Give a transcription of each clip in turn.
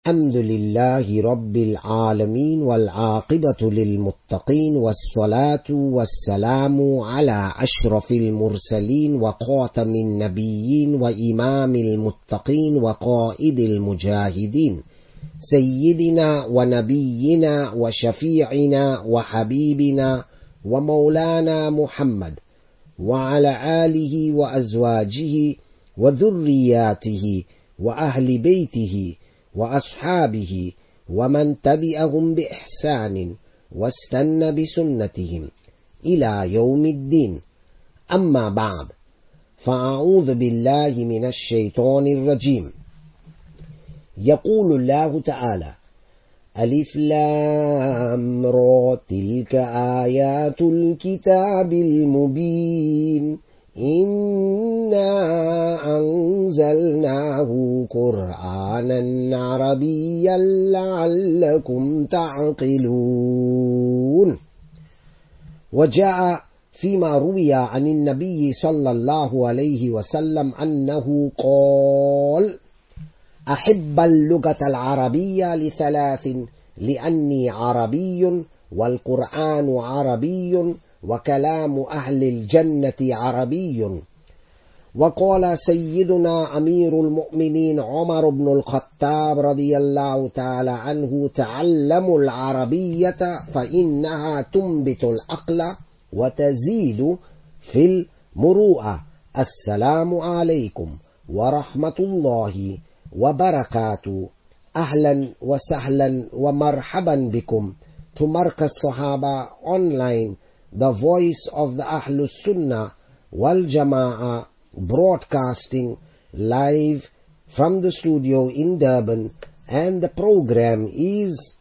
الحمد لله رب العالمين والعاقبة للمتقين والصلاة والسلام على أشرف المرسلين وخاتم النبيين وإمام المتقين وقائد المجاهدين سيدنا ونبينا وشفيعنا وحبيبنا ومولانا محمد وعلى آله وأزواجه وذرياته وأهل بيته وأصحابه ومن تبعهم بإحسان واستنى بسنتهم إلى يوم الدين. أما بعد، فأعوذ بالله من الشيطان الرجيم. يقول الله تعالى: ألف لام را تلك آيات الكتاب المبين إنا أنزلناه قرآنا عربيا لعلكم تعقلون. وجاء فيما روي عن النبي صلى الله عليه وسلم أنه قال: أحب اللغة العربية لثلاث: لأني عربي والقرآن عربي وكلام أهل الجنة عربي. وقال سيدنا أمير المؤمنين عمر بن الخطاب رضي الله تعالى عنه: تعلموا العربية فإنها تنبت العقل وتزيد في المروءة. السلام عليكم ورحمة الله وبركاته. أهلا وسهلا ومرحبا بكم to Markaz Sahaba Online, the voice of the Ahlus Sunnah wal Jama'ah, broadcasting live from the studio in Durban, and the program is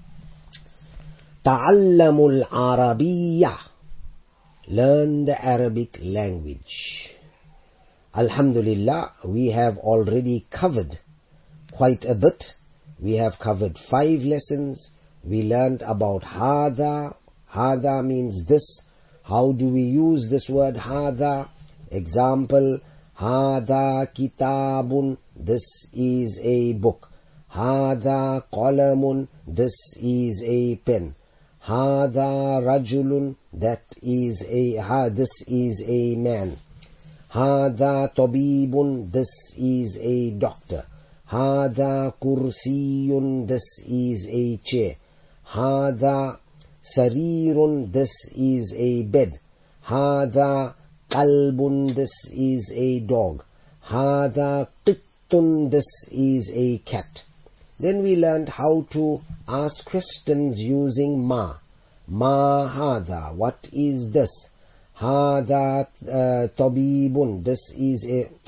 Ta'allamul Arabiyyah, learn the Arabic language. Alhamdulillah, we have already covered quite a bit. We have covered 5 lessons. We learned about hada. Hada means this. How do we use this word hada? Example: hada kitabun, this is a book. Hada qalamun, this is a pen. Hada rajulun, this is a man. Hada tabibun, this is a doctor. Hada kursiyun, this is a chair. Hada sarirun, this is a bed. Hada qalbun, this is a dog. Hada qittun, this is a cat. Then we learned how to ask questions using ma. Ma hada, what is this? Hada tabibun, this is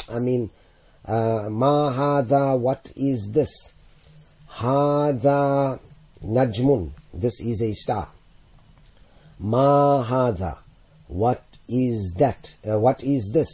ma hada, what is this? Hada najmun, this is a star. Ma hada, what is that? What is this?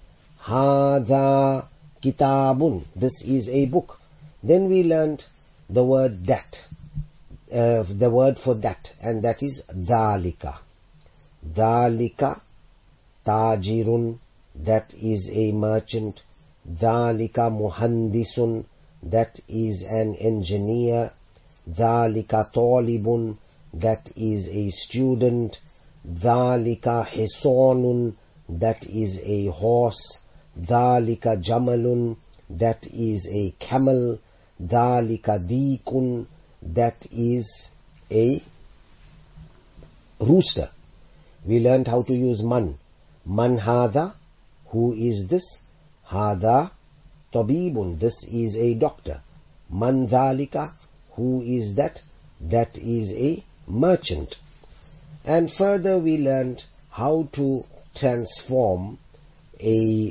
Hada kitabun, this is a book. Then we learned the word that, the word for that, and that is dalika. Dalika tajirun, that is a merchant. Dalika muhandisun, that is an engineer. Dalika talibun, that is a student. Dalika hisonun, that is a horse. Dalika jamalun, that is a camel. Dalika deekun, that is a rooster. We learned how to use man. Man hada, who is this? Hada tabibun, this is a doctor. Man dhalika, who is that? That is a merchant. And further we learned how to transform a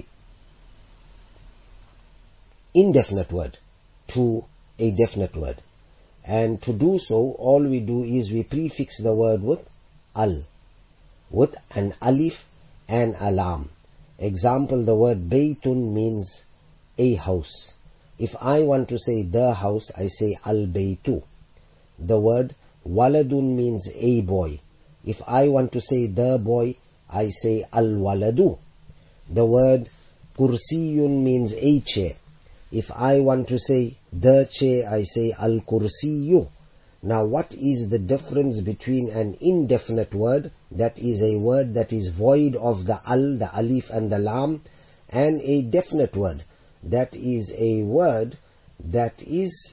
indefinite word to a definite word. And to do so, all we do is we prefix the word with al, with an alif and a lam. Example, the word baytun means a house. If I want to say the house, I say al-baytu. The word waladun means a boy. If I want to say the boy, I say al-waladu. The word kursiyun means a chair. If I want to say the chair, I say al-kursiyu. Now what is the difference between an indefinite word, that is a word that is void of the al, the alif and the lam, and a definite word, that is a word that is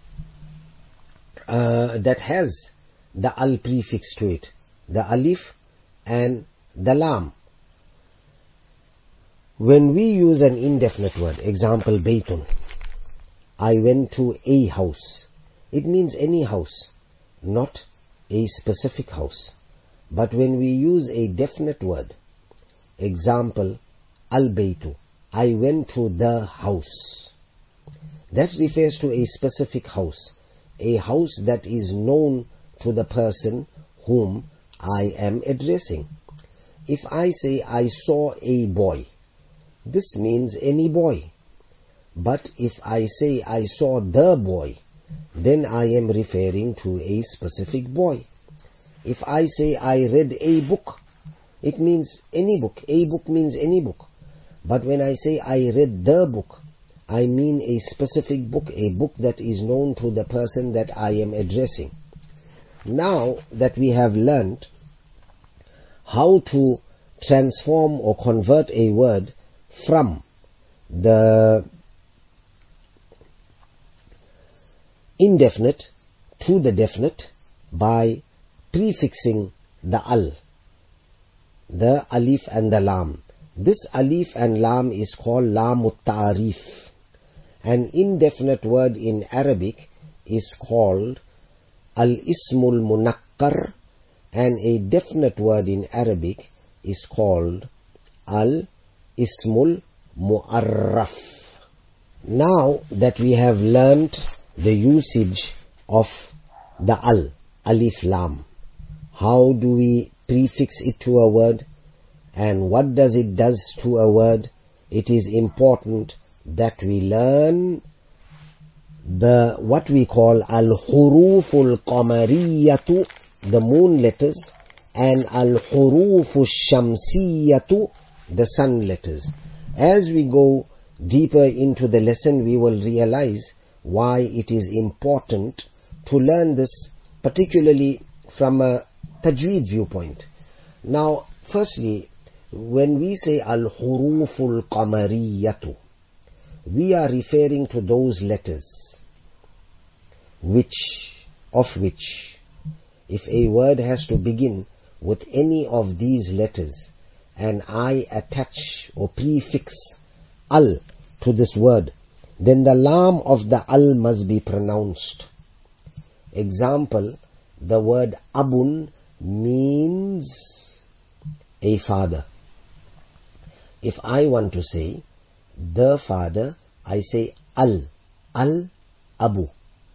that has the al prefix to it, the alif and the lam. When we use an indefinite word, example baytun, I went to a house, it means any house, not a specific house. But when we use a definite word, example al-baytu, I went to the house, that refers to a specific house, a house that is known to the person whom I am addressing. If I say I saw a boy, this means any boy. But if I say I saw the boy, then I am referring to a specific boy. If I say I read a book, it means any book. A book means any book. But when I say I read the book, I mean a specific book, a book that is known to the person that I am addressing. Now that we have learnt how to transform or convert a word from the indefinite to the definite by prefixing the al, the alif and the lam. This alif and lam is called lamut ta'rif. An indefinite word in Arabic is called al-ismul munakkar, and a definite word in Arabic is called al-ismul mu'arraf. Now that we have learnt the usage of the al, alif lam, how do we prefix it to a word and what does it does to a word, it is important that we learn the what we call al-huruful qamariyatu, the moon letters, and al-huruful shamsiyatu, the sun letters. As we go deeper into the lesson, we will realize why it is important to learn this, particularly from a tajweed viewpoint. Now, firstly, when we say al-huruful qamariyatu, we are referring to those letters of which if a word has to begin with any of these letters and I attach or prefix al to this word, then the lam of the al must be pronounced. Example, the word abun means a father. If I want to say the father, I say al abu,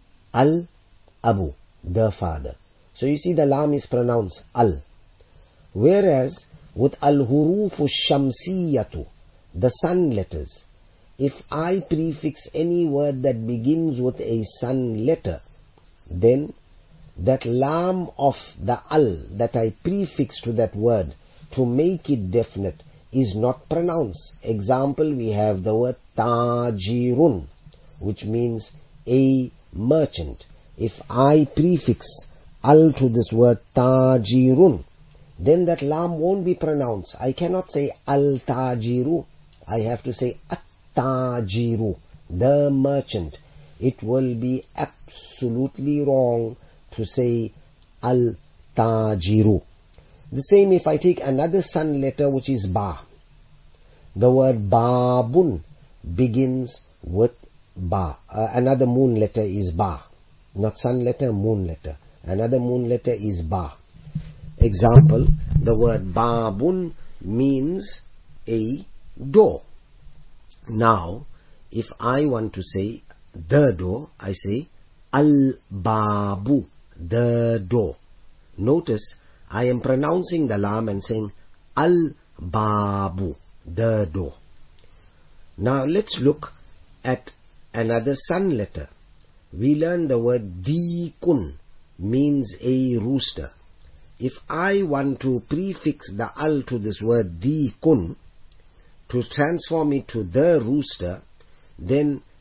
the father. So you see the lam is pronounced al. Whereas with al-hurufu shamsiyatu, the sun letters, if I prefix any word that begins with a sun letter, then that lam of the al that I prefix to that word to make it definite is not pronounced. Example, we have the word tajirun, which means a merchant. If I prefix al to this word tajirun, then that lam won't be pronounced. I cannot say al-tajiru. I have to say at-tajiru, the merchant. It will be absolutely wrong to say al-tajiru. The same if I take another sun letter, which is ba. The word babun begins with ba. Another moon letter is ba. Not sun letter, moon letter. Another moon letter is ba. Example, the word babun means a door. Now, if I want to say the door, I say al-babu, the door. Notice, I am pronouncing the lam and saying al-babu, the door. Now let's look at another sun letter. We learn the word dikun, means a rooster. If I want to prefix the al to this word dikun, to transform it to the rooster, then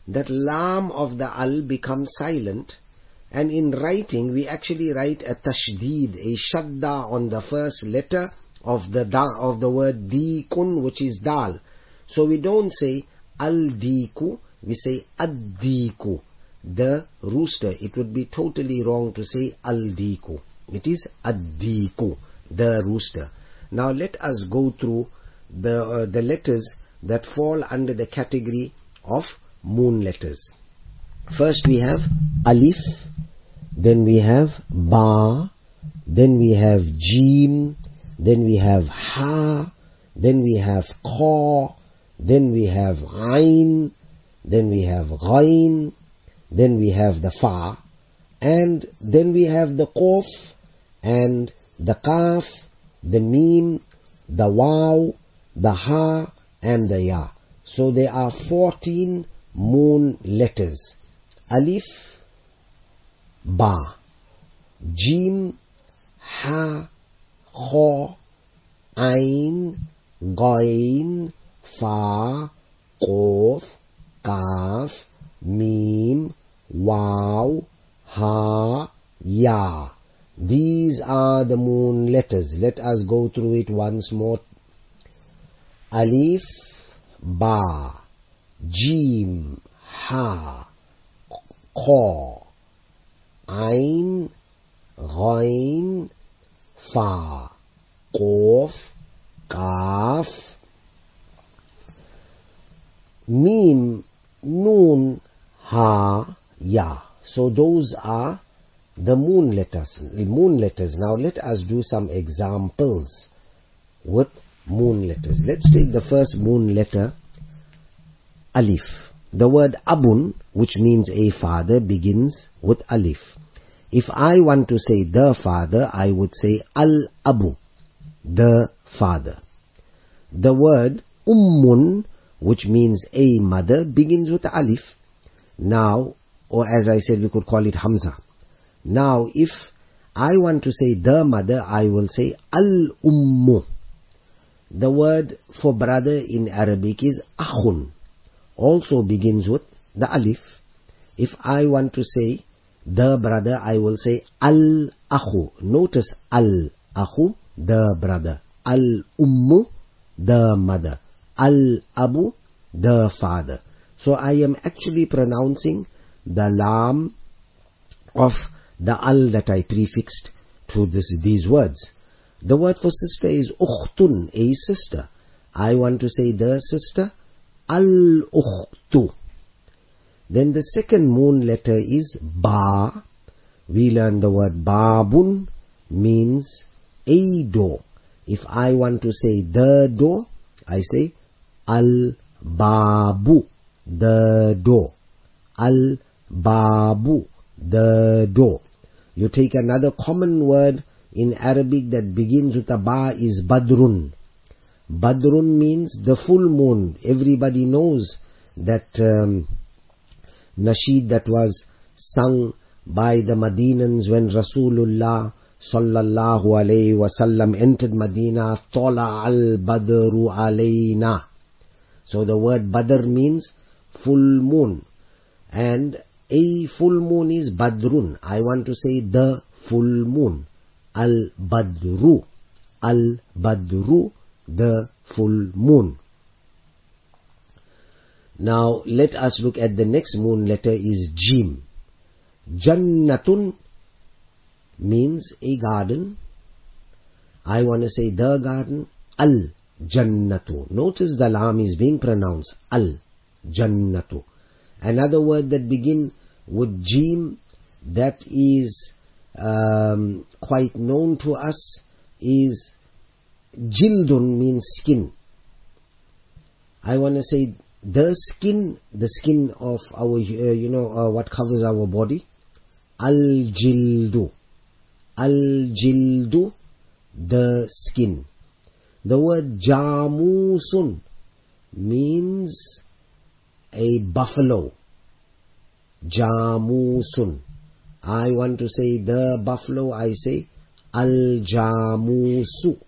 that lam of the al becomes silent, and in writing we actually write a tashdeed, a shadda on the first letter of the word dikun, which is dal. So we don't say al-diku, we say ad-diku, the rooster. It would be totally wrong to say al-diku. It is ad-diku, the rooster. Now let us go through the letters that fall under the category of moon letters. First we have alif, then we have ba, then we have jim, then we have ha, then we have kha, then we have ain, then we have ghain, then we have the fa, and then we have the qaf, and the kaf, the mim, the waw, the ha, and the ya. So there are 14 moon letters. Alif, ba, jim, ha, kha, ain, ghain, fa, qaf, kaf, mim, waw, ha, ya. These are the moon letters. Let us go through it once more. Alif, ba, jim, ha, kha, ain, ghain, fa, qaf, kaf, mim, noon, ha, ya. So those are the moon letters. Now let us do some examples with moon letters. Let's take the first moon letter, alif. The word abun, which means a father, begins with alif. If I want to say the father, I would say al-abu, the father. The word ummun, which means a mother, begins with alif. Now, or as I said, we could call it hamza. Now, if I want to say the mother, I will say al-ummu. The word for brother in Arabic is akhun, also begins with the alif. If I want to say the brother, I will say al-akhu. Notice al-akhu, the brother. Al-ummu, the mother. Al-abu, the father. So I am actually pronouncing the lam of the al that I prefixed to these words. The word for sister is ukhtun, a sister. I want to say the sister, al-ukhtu. Then the second moon letter is ba. We learn the word babun means a door. If I want to say the door, I say al-babu, the door. Al-babu, the door. You take another common word in Arabic that begins with a ba is badrun. Badrun means the full moon. Everybody knows that nasheed that was sung by the Madinans when Rasulullah sallallahu alayhi wasallam entered Medina. Tola al-badru alayna. So the word badr means full moon, and a full moon is badrun. I want to say the full moon, al-badru, al-badru, the full moon. Now let us look at the next moon letter is jim. Jannatun means a garden. I want to say the garden, al-jannatu. Notice the lam is being pronounced al-jannatu. Another word that begin with jim that is quite known to us is jildun, means skin. I want to say the skin of our, what covers our body. Al-jildu. Al-jildu, the skin. The word jamusun means a buffalo. Jamusun. I want to say the buffalo, I say al-jamusu,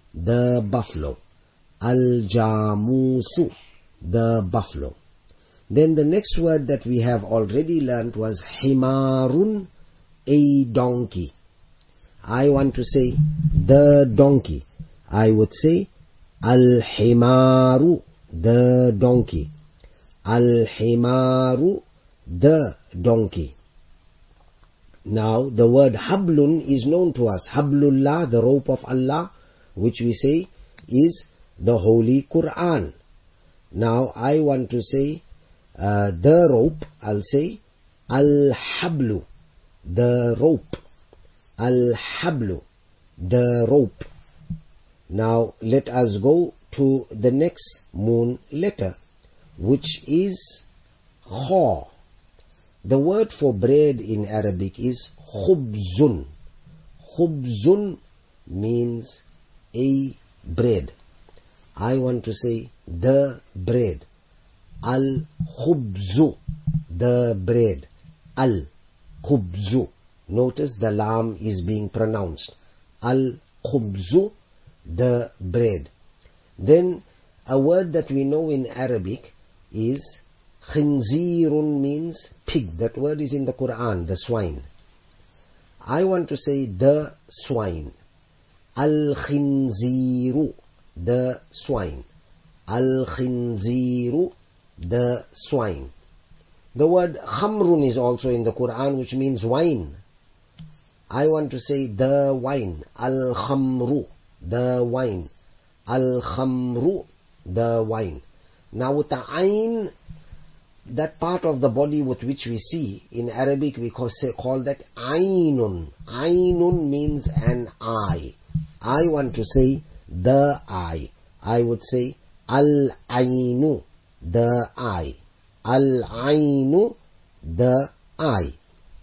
the buffalo. Al-jamusu, the buffalo. Then the next word that we have already learnt was himarun, a donkey. I want to say the donkey. I would say al-himaru, the donkey. Al-himaru, the donkey. Now the word hablun is known to us. Hablullah, the rope of Allah, which we say is the Holy Quran. Now I want to say the rope. I'll say al-hablu, the rope. Al-hablu, the rope. Now let us go to the next moon letter, which is kha. The word for bread in Arabic is khubzun. Khubzun means a bread. I want to say the bread. Al-khubzu, the bread. Al-khubzu. Notice the lam is being pronounced. Al-khubzu, the bread. Then a word that we know in Arabic is khinzirun, means pig. That word is in the Quran, the swine. I want to say the swine. Al-khinziru, the swine. Al-khinziru, the swine. The word khamrun is also in the Quran, which means wine. I want to say the wine. Al-khamru, the wine. Al-khamru, the wine. Now with the ayn, that part of the body with which we see, in Arabic we call that aynun. Aynun means an eye. I want to say the eye. I would say al-aynu, the eye. Al-aynu, the eye.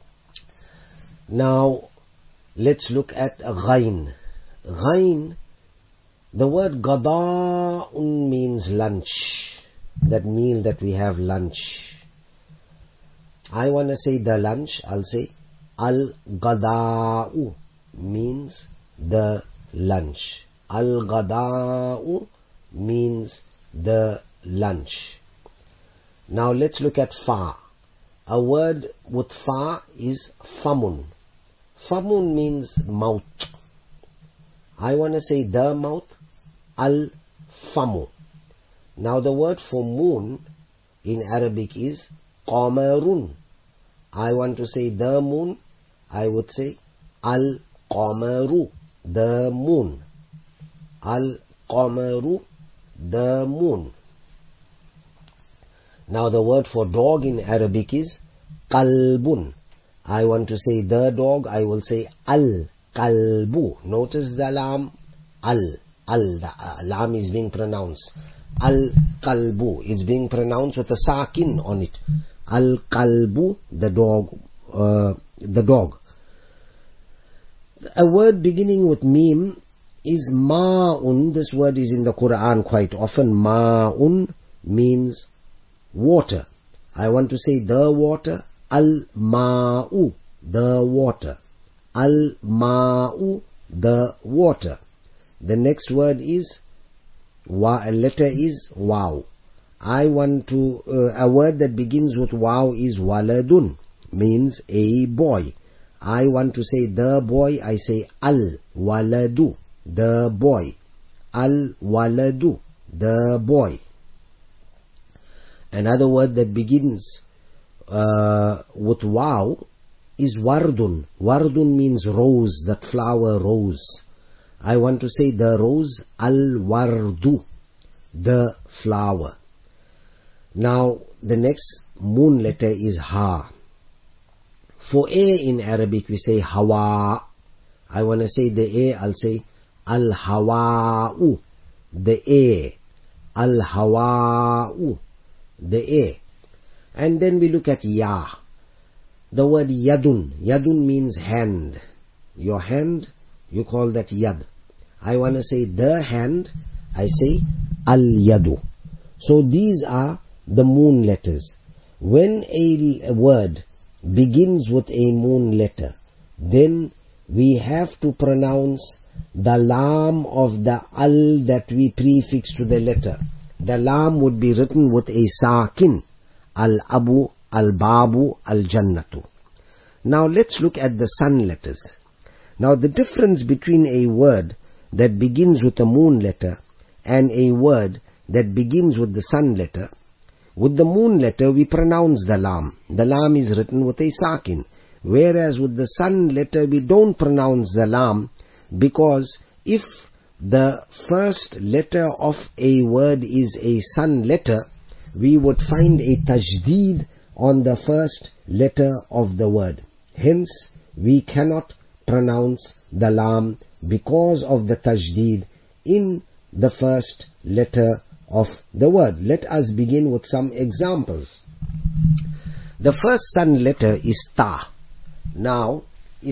Now let's look at ghain. Ghain, the word gada'un means lunch. That meal that we have, lunch. I want to say the lunch. I'll say al-gada'u, means the lunch. Al-gada'u means the lunch. Now let's look at fa. A word with fa is famun. Famun means mouth. I want to say the mouth. Al-famu. Now the word for moon in Arabic is qamarun. I want to say the moon. I would say al-qamaru, the moon. Al-qamaru, the moon. Now the word for dog in Arabic is qalbun. I want to say the dog. I will say al-qalbu. Notice the lam. The lam is being pronounced. Al-qalbu is being pronounced with a sakin on it. Al-qalbu, the dog. The dog. A word beginning with mim is ma'un. This word is in the Quran quite often. Ma'un means water. I want to say the water. Al-ma'u, the water. Al-ma'u, the water. The next word is a letter is waw. I want to a word that begins with waw is waladun, means a boy. I want to say the boy. I say al-waladu, the boy. Al-waladu, the boy. Another word that begins with waw is wardun. Wardun means rose, that flower rose. I want to say the rose, al-wardu, the flower. Now the next moon letter is ha. For a in Arabic we say hawa. I want to say the a. I'll say al-hawa'u, the a. Al-hawa'u, the a. And then we look at ya. The word yadun. Yadun means hand. Your hand, you call that yad. I want to say the hand. I say al-yadu. So these are the moon letters. When a word begins with a moon letter, then we have to pronounce the lam of the al that we prefix to the letter. The lam would be written with a sakin. al-abu, al-babu, al-jannatu. Now let's look at the sun letters. Now the difference between a word that begins with a moon letter and a word that begins with the sun letter. With the moon letter we pronounce the lam. The lam is written with a sakin. Whereas with the sun letter we don't pronounce the lam, because if the first letter of a word is a sun letter, we would find a tajdeed on the first letter of the word. Hence, we cannot pronounce the lam because of the tajdeed in the first letter of the word. Let us begin with some examples. The first sun letter is ta. Now, if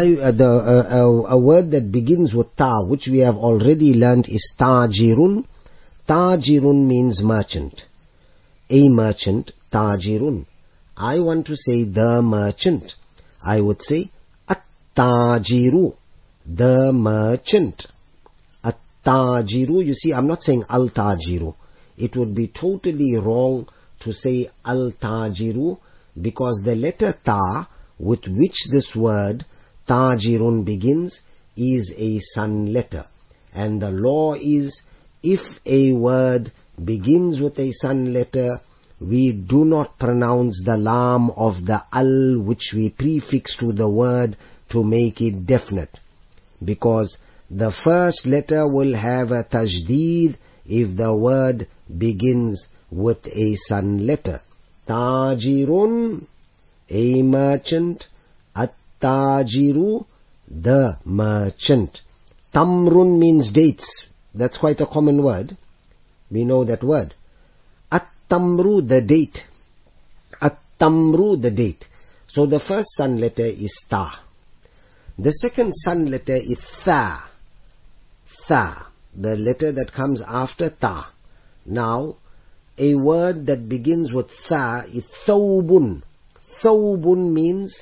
a word that begins with ta, which we have already learned, is tajirun. Tajirun means merchant. A merchant, tajirun. I want to say the merchant. I would say at-tajiru, the merchant. At-tajiru, you see, I'm not saying al-tajiru. It would be totally wrong to say al-tajiru, because the letter ta, with which this word tajirun begins, is a sun letter. And the law is, if a word begins with a sun letter, we do not pronounce the lam of the al which we prefix to the word to make it definite, because the first letter will have a tajdeed if the word begins with a sun letter. Tajirun, a merchant. At-tajiru, the merchant. Tamrun means dates. That's quite a common word. We know that word. At-tamru, the date. At-tamru, the date. So the first sun letter is ta. The second sun letter is tha. Tha, the letter that comes after ta. Now, a word that begins with tha is thawbun. Thawbun means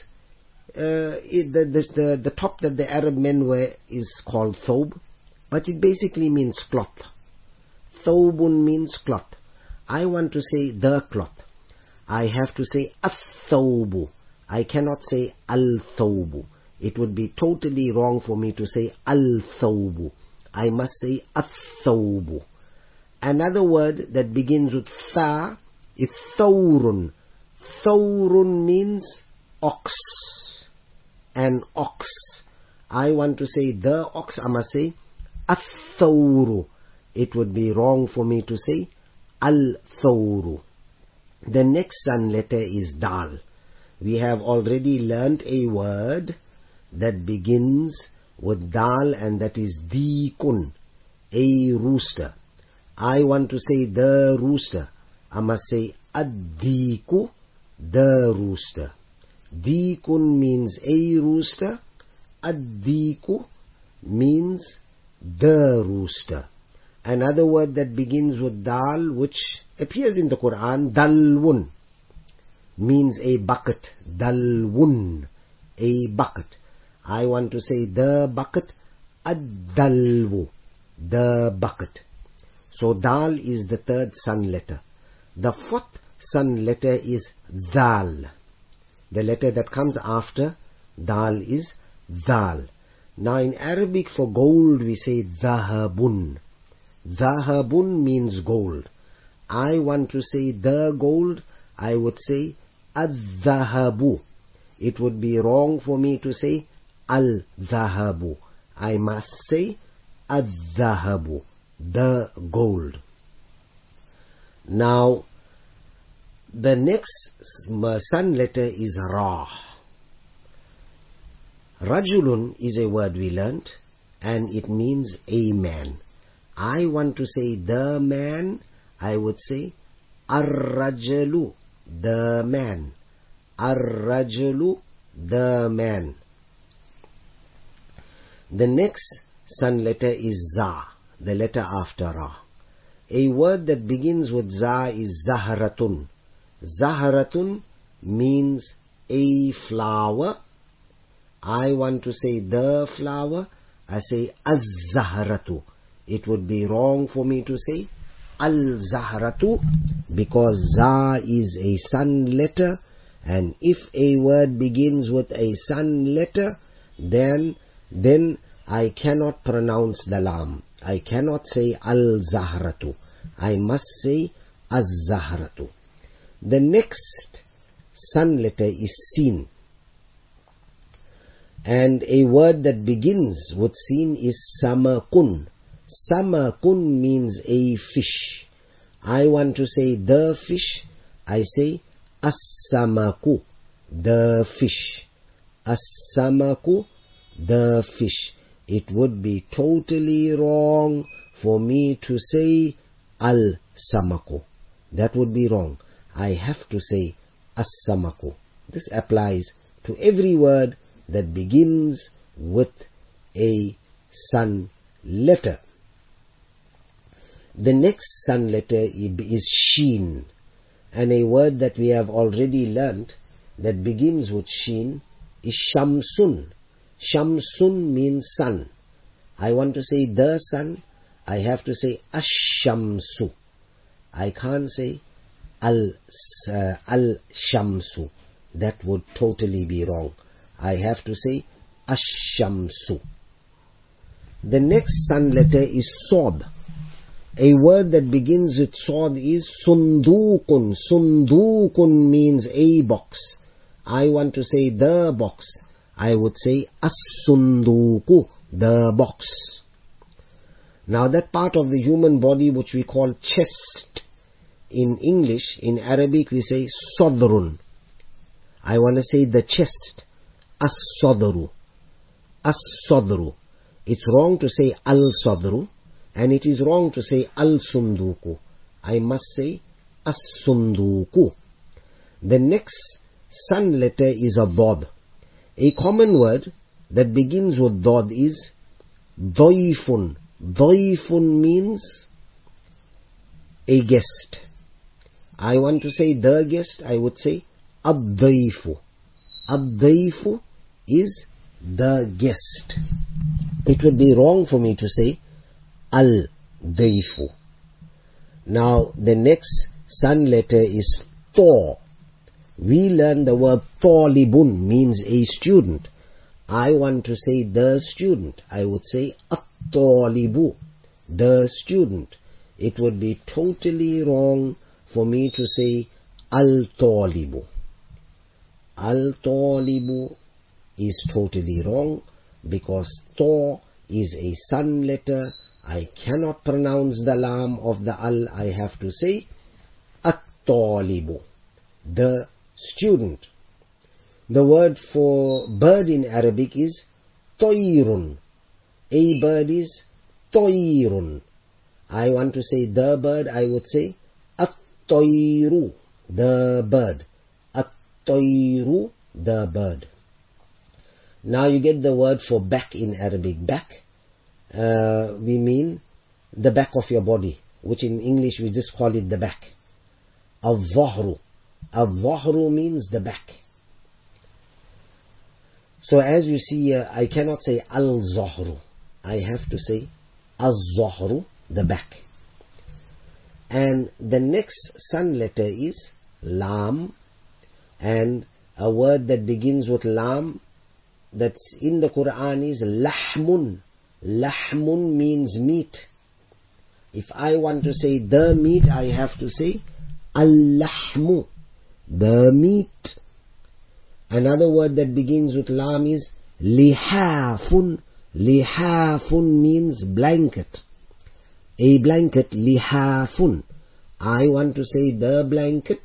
the top that the Arab men wear is called thawb, but it basically means cloth. Thawbun means cloth. I want to say the cloth. I have to say ath-thawbu. I cannot say al-thawbu. It would be totally wrong for me to say al-thawbu. I must say ath-thawbu. Another word that begins with tha is thawrun. Thawrun means ox. An ox. I want to say the ox. I must say ath-thawru. It would be wrong for me to say al-thawru. The next sun letter is dal. We have already learnt a word that begins with dal, and that is deekun, a rooster. I want to say the rooster. I must say ad-deeku, the rooster. Deekun means a rooster. Ad-deeku means the rooster. Another word that begins with dal, which appears in the Quran, dalwun, means a bucket. Dalwun, a bucket. I want to say the bucket. Ad-dalwu, the bucket. So dal is the third sun letter. The fourth sun letter is dal. The letter that comes after dal is dal. Now in Arabic for gold we say dhahabun. Dhahabun means gold. I want to say the gold. I would say ad-dhahabu. It would be wrong for me to say al-dhahabu. I must say ad-dhahabu, the gold. Now, the next sun letter is Ra. Rajulun is a word we learnt, and it means a man. I want to say the man. I would say ar-rajulu, the man. Ar-rajulu, the man. The next sun letter is Za, the letter after Ra. A word that begins with Za is Zaharatun. Zaharatun means a flower. I want to say the flower. I say Az-Zaharatu. It would be wrong for me to say al-zahratu, because za is a sun letter, and if a word begins with a sun letter, then I cannot pronounce the lam. I cannot say al-zahratu. I must say az-zahratu. The next sun letter is sin. And a word that begins with sin is samakun. Samakun means a fish. I want to say the fish. I say as-samaku, the fish. As-samaku, the fish. It would be totally wrong for me to say al-samaku. That would be wrong. I have to say as-samaku. This applies to every word that begins with a sun letter. The next sun letter is sheen, and a word that we have already learnt that begins with sheen is shamsun. Shamsun means sun. I want to say the sun, I have to say ash-shamsu. I can't say al-shamsu. That would totally be wrong. I have to say ash-shamsu. The next sun letter is sod. A word that begins with sod is sundukun. Sundukun means a box. I want to say the box. I would say as-sunduku, the box. Now that part of the human body which we call chest, in English, in Arabic we say sadrun. I want to say the chest, as-sadru. As-sadru. It's wrong to say al-sadru, and it is wrong to say al-sunduku. I must say as-sunduku. The next sun letter is a dod. A common word that begins with dod is doifun. Doifun means a guest. I want to say the guest, I would say ad-daifu. Ad-daifu is the guest. It would be wrong for me to say al-daifu. Now the next sun letter is thaw. We learn the word talibun means a student. I want to say the student. I would say at-talibu, the student. It would be totally wrong for me to say al-talibu. Al-talibu is totally wrong because ta is a sun letter. I cannot pronounce the lam of the al. I have to say at-talibu, the student. The word for bird in Arabic is toyrun. A bird is toyrun. I want to say the bird, I would say at-toyru, the bird. At-toyru, the bird. Now you get the word for back in Arabic. Back, we mean the back of your body, which in English we just call it the back. Al-dhahru. Al-dhahru means the back. So as you see, I cannot say al-zahru. I have to say al-zahru, the back. And the next sun letter is lam, and a word that begins with lam that's in the Quran is lahmun. Lahmun means meat. If I want to say the meat, I have to say al-lahmu, the meat. Another word that begins with lam is lihafun. Lihafun means blanket. A blanket, lihafun. I want to say the blanket.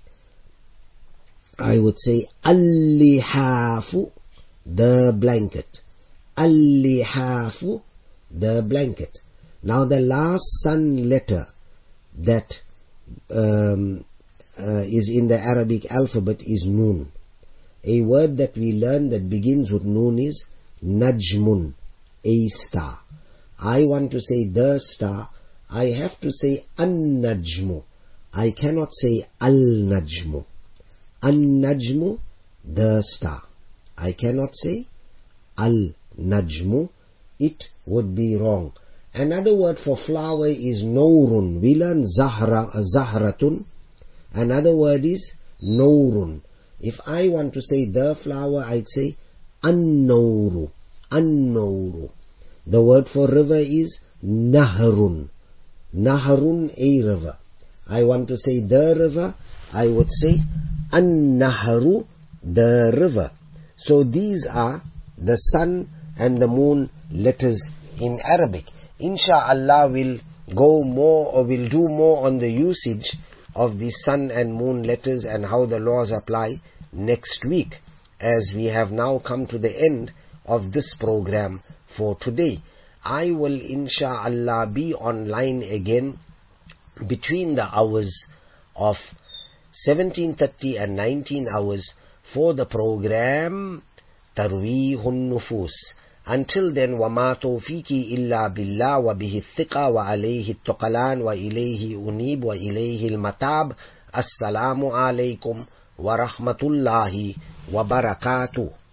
I would say al-lihafu, the blanket. Al-lihafu, the blanket. Now the last sun letter that is in the Arabic alphabet is noon. A word that we learn that begins with noon is najmun, a star. I want to say the star. I have to say an-najmu. I cannot say al-najmu. An-najmu, the star. I cannot say al-najmu. It would be wrong. Another word for flower is Nourun. We learn Zahratun. Another word is Nourun. If I want to say the flower, I'd say An-Nouru. An-Nouru. The word for river is Naharun. Naharun, a river. I want to say the river, I would say An-Naharu, the river. So these are the sun and the moon letters in Arabic. Insha'Allah we'll go more, or we'll do more on the usage of the sun and moon letters and how the laws apply next week, as we have now come to the end of this program for today. I will insha'Allah be online again between the hours of 17:30 and 19 hours for the program Tarweehun Nufus. Until then, وَمَا تَوْفِيقِي إِلَّا بِاللَّهِ وَبِهِ الثِّقَةُ وَعَلَيْهِ التُّكْلَانُ وَإِلَيْهِ أُنِيبُ وَإِلَيْهِ الْمَتَابُ. السلام عليكم ورحمة الله وبركاته.